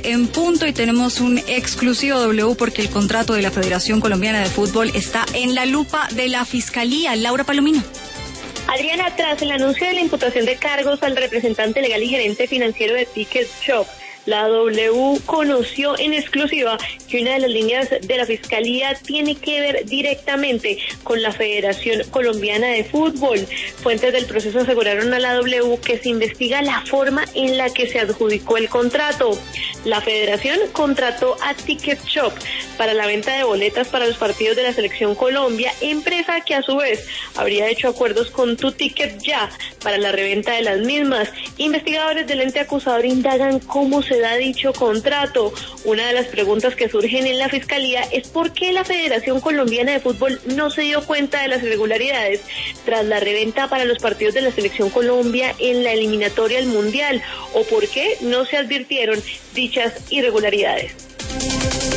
en punto y tenemos un exclusivo W porque el contrato de la Federación Colombiana de Fútbol está en la lupa de la Fiscalía. Laura Palomino. Adriana, tras el anuncio de la imputación de cargos al representante legal y gerente financiero de Ticket Shop, la W conoció en exclusiva que una de las líneas de la Fiscalía tiene que ver directamente con la Federación Colombiana de Fútbol. Fuentes del proceso aseguraron a la W que se investiga la forma en la que se adjudicó el contrato. La Federación contrató a Ticket Shop para la venta de boletas para los partidos de la Selección Colombia, empresa que a su vez habría hecho acuerdos con Tu Ticket Ya para la reventa de las mismas. Investigadores del ente acusador indagan cómo se da dicho contrato. Una de las preguntas que surgen en la Fiscalía es por qué la Federación Colombiana de Fútbol no se dio cuenta de las irregularidades tras la reventa para los partidos de la Selección Colombia en la eliminatoria al Mundial, o por qué no se advirtieron dichas irregularidades.